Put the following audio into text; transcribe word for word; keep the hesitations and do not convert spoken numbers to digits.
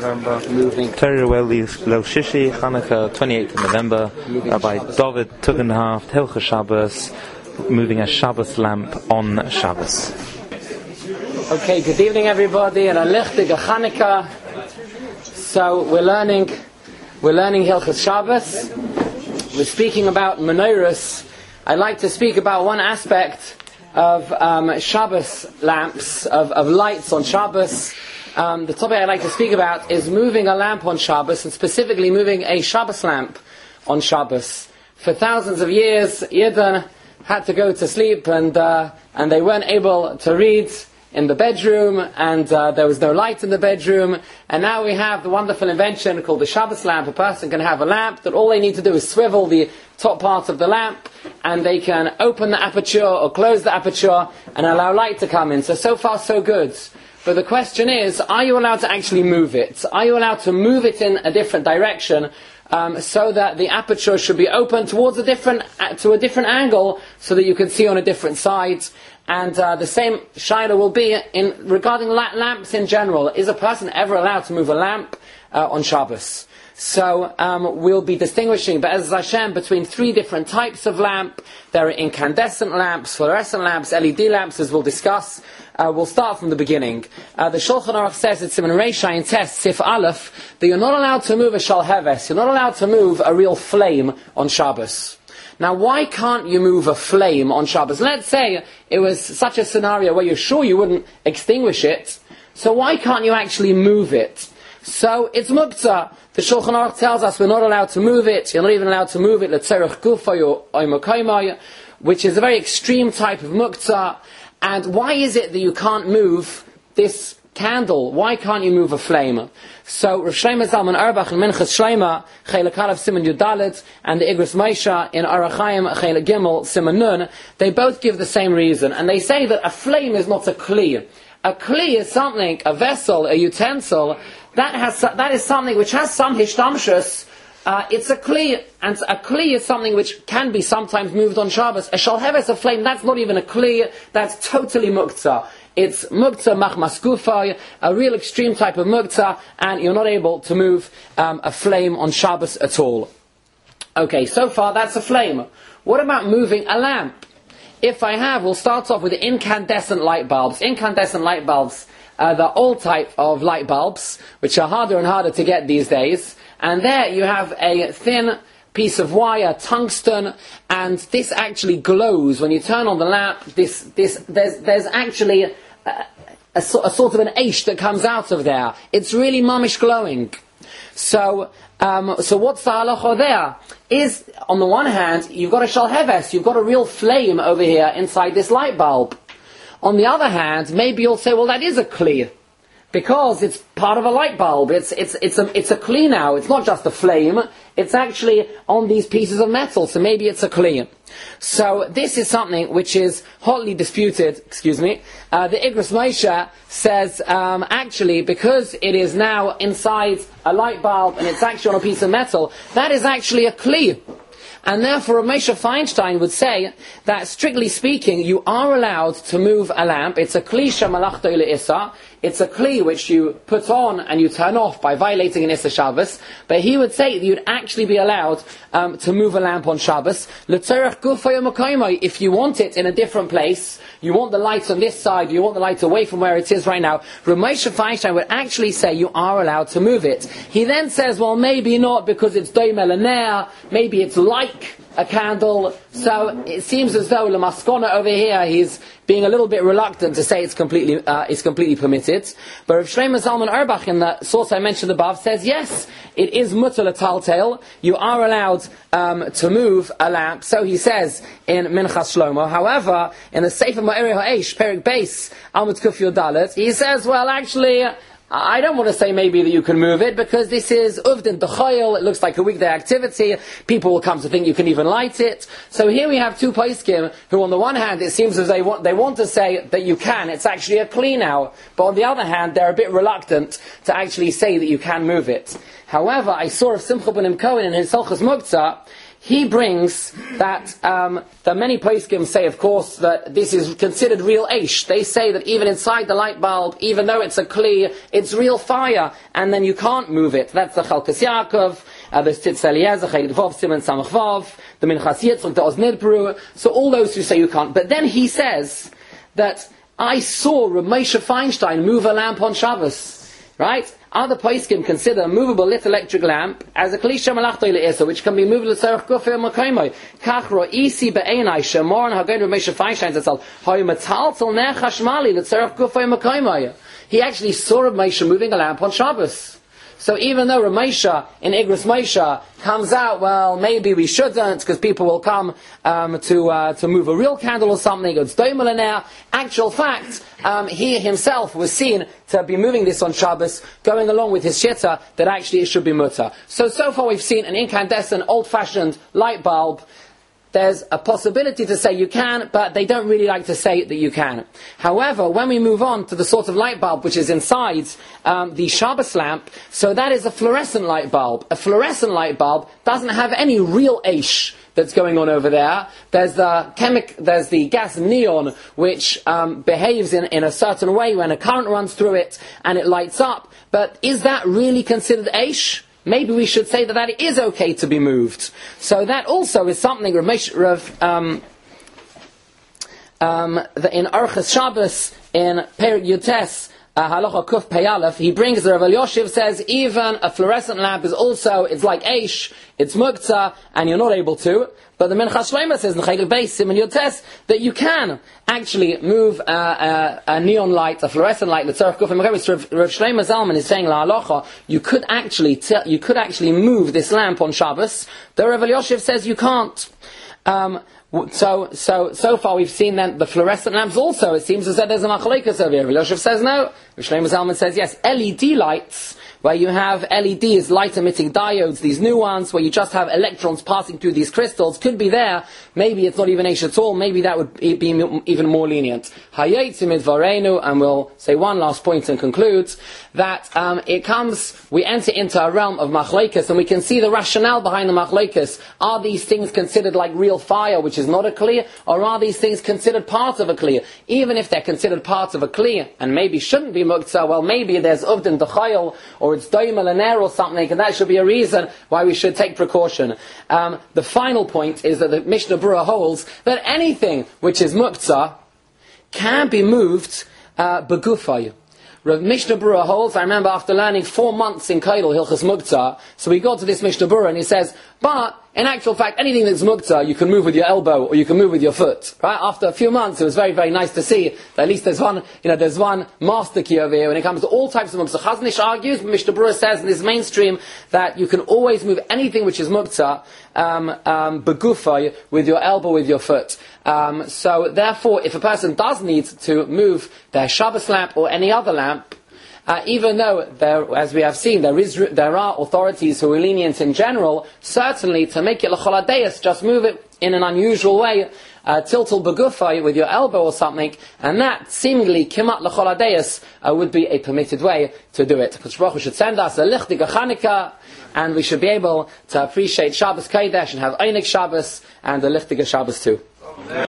November. Moving. Torah Welli Lo Shishi, Hanukkah, twenty-eighth of November. Rabbi David Tugendhaft, Hilchah Shabbos, moving a Shabbos lamp on Shabbos. Okay, good evening everybody, and a lichtige Hanukkah. So we're learning, we're learning Hilchas Shabbos. We're speaking about menorahs. I'd like to speak about one aspect of um, Shabbos lamps, of, of lights on Shabbos. Um, the topic I'd like to speak about is moving a lamp on Shabbos, and specifically moving a Shabbos lamp on Shabbos. For thousands of years, Yidden had to go to sleep, and uh, and they weren't able to read in the bedroom, and uh, there was no light in the bedroom, and now we have the wonderful invention called the Shabbos lamp. A person can have a lamp that all they need to do is swivel the top part of the lamp, and they can open the aperture or close the aperture and allow light to come in. So, so far so good. But the question is, are you allowed to actually move it? Are you allowed to move it in a different direction, um, so that the aperture should be open towards a different, uh, to a different angle, so that you can see on a different side? And uh, the same shaila will be in regarding la- lamps in general. Is a person ever allowed to move a lamp uh, on Shabbos? So um, we'll be distinguishing, Be'ez Hashem, between three different types of lamp. There are incandescent lamps, fluorescent lamps, L E D lamps, as we'll discuss. Uh, we'll start from the beginning. Uh, the Shulchan Aruch says, it's in Reisha in Test, Sif Aleph, that you're not allowed to move a shalheves, you're not allowed to move a real flame on Shabbos. Now, why can't you move a flame on Shabbos? Let's say it was such a scenario where you're sure you wouldn't extinguish it, so why can't you actually move it? So, it's muktzah. The Shulchan Aruch tells us we're not allowed to move it, you're not even allowed to move it, l'tzerech gufay or oimokaymay, which is a very extreme type of muktzah. And why is it that you can't move this candle? Why can't you move a flame? So Rav Shlomo Zalman Auerbach in Minchas Shlomo, Chelek Aleph Siman Yudalet, and the Igros Moshe in Orach Chaim Chelek Gimel Siman Nun, they both give the same reason, and they say that a flame is not a kli. A kli is something, a vessel, a utensil, that has that is something which has some hishtamshus. Uh, it's a kli, and a kli is something which can be sometimes moved on Shabbos. A shalheves, a flame, that's not even a kli, that's totally muktzah. It's muktzah machmas gufay, a real extreme type of muktzah, and you're not able to move um, a flame on Shabbos at all. Okay, so far that's a flame. What about moving a lamp? If I have, we'll start off with the incandescent light bulbs. Incandescent light bulbs are the old type of light bulbs, which are harder and harder to get these days. And there you have a thin piece of wire, tungsten, and this actually glows when you turn on the lamp. This, this, there's, there's actually a, a, a sort of an eish that comes out of there. It's really mamish glowing. So, um, so what's the halacha there? Is, on the one hand, you've got a shalheves, you've got a real flame over here inside this light bulb. On the other hand, maybe you'll say, well, that is a kli, because it's part of a light bulb. It's it's it's a it's a kli now. It's not just a flame. It's actually on these pieces of metal. So maybe it's a kli. So this is something which is hotly disputed. Excuse me. Uh, the Igros Moshe says um, actually, because it is now inside a light bulb and it's actually on a piece of metal, that is actually a kli. And therefore, Moshe Feinstein would say that, strictly speaking, you are allowed to move a lamp. It's a kli shemalachto le'issa. It's a kli which you put on and you turn off by violating an Issa Shabbos. But he would say that you'd actually be allowed um, to move a lamp on Shabbos. L'tzorech gufay u'makoymay. If you want it in a different place, you want the lights on this side, you want the lights away from where it is right now, Rav Moshe Feinstein would actually say you are allowed to move it. He then says, well, maybe not, because it's doimeh l'ner, maybe it's like a candle. So it seems as though Lamaskona over here, he's being a little bit reluctant to say it's completely uh, it's completely permitted. But Rav Shlomo Zalman Auerbach, in the source I mentioned above, says yes, it is mutter l'taltel. You are allowed um, to move a lamp. So he says in Minchas Shlomo. However, in the Sefer Ma'arei Ha'esh, Perik Beis, Amud Kuf Yud Dalet, he says, well, actually, I don't want to say maybe that you can move it, because this is uvdin d'chayil, it looks like a weekday activity, people will come to think you can even light it. So here we have two poskim who, on the one hand, it seems as they want, they want to say that you can, it's actually a kli now, but on the other hand, they're a bit reluctant to actually say that you can move it. However, I saw of Simcha ben Cohen in his Hilchos Muktzah, he brings that um, the many poskim say, of course, that this is considered real eish. They say that even inside the light bulb, even though it's a kli, it's real fire, and then you can't move it. That's the Chalkas Yaakov, uh, the Tzitz Eliezer, Chayid Vov, Siman Samach Vav, the Minchas Yitzchak, the Oznid Peru. So all those who say you can't. But then he says that I saw Rav Moshe Feinstein move a lamp on Shabbos. Right? Other poskim consider a movable lit electric lamp as a klisha malachtoi le'isa, which can be moved l'tzarech gufei u'makoimoi. Kach ro'isi be'enai shemor and hagoyin Rav Moshe Feinstein itself hoy metaltel ner chashmali l'tzarech gufei u'makoimoi. He actually saw Rav Moshe moving a lamp on Shabbos. So even though Rav Moshe in Igros Moshe comes out, well, maybe we shouldn't, because people will come um, to uh, to move a real candle or something, it's doimel now. Actual fact, um, he himself was seen to be moving this on Shabbos, going along with his shitta, that actually it should be mutter. So, so far we've seen an incandescent, old-fashioned light bulb. There's a possibility to say you can, but they don't really like to say that you can. However, when we move on to the sort of light bulb which is inside um, the Shabbos lamp, so that is a fluorescent light bulb. A fluorescent light bulb doesn't have any real eish that's going on over there. There's the chemic, there's the gas neon, which um, behaves in, in a certain way when a current runs through it and it lights up. But is that really considered eish? Maybe we should say that that is okay to be moved. So that also is something Rav, um, um, the, in Orchos Shabbos, in Perek Yutes, uh, Halacha Kuf Pei Aleph, he brings, the Rav Elyashiv says, even a fluorescent lamp is also, it's like Eish, it's Muktzah, and you're not able to. But the Minchas Shlomo says in Chayil Beis Siman Yutes that you can actually move uh, uh, a neon light, a fluorescent light. The Tzarech Gufei U'makoimoi. Rav, Rav Shlomo Zalman is saying La Halacha, you could actually te- you could actually move this lamp on Shabbos. The Rav Elyashiv says you can't. Um, so so so far we've seen then the fluorescent lamps also. It seems as though there's a machlokes over here. Rav Elyashiv says no. Rav Shlomo Zalman says yes. L E D lights, where you have L E Ds, light-emitting diodes, these new ones, where you just have electrons passing through these crystals, could be there. Maybe it's not even Eish at all. Maybe that would be even more lenient. Hayetzim idvarenu, and we'll say one last point and conclude, that um, it comes, we enter into a realm of machlokes, and we can see the rationale behind the machlokes. Are these things considered like real fire, which is not a kli, or are these things considered part of a kli? Even if they're considered part of a kli, and maybe shouldn't be muktzah, well, maybe there's uvdin d'chayil, or it's doimel and air or something, and that should be a reason why we should take precaution. Um, the final point is that the Mishnah Berurah holds that anything which is muktzah can be moved uh, begufay. Rav Mishnah Berurah holds, I remember after learning four months in Kaidel, Hilchas Muktzah, so we got to this Mishnah Berurah and he says, but in actual fact, anything that's muktzah, you can move with your elbow or you can move with your foot. Right? After a few months, it was very, very nice to see that at least there's one, you know, there's one master key over here when it comes to all types of muktzah. Chazon Ish argues, but Mishnah Berurah says in this mainstream that you can always move anything which is muktzah, um, um, begufay, with your elbow, with your foot. Um, so therefore, if a person does need to move their Shabbos lamp or any other lamp, Uh, even though, there, as we have seen, there is there are authorities who are lenient in general, certainly to make it l'chol hadeis, just move it in an unusual way, uh, tiltal begufay with your elbow or something, and that seemingly kimat l'chol hadeis uh, would be a permitted way to do it. Because Baruch Hu should send us a lichtige Chanukah, and we should be able to appreciate Shabbos Kodesh and have Einik Shabbos and a lichtige Shabbos too.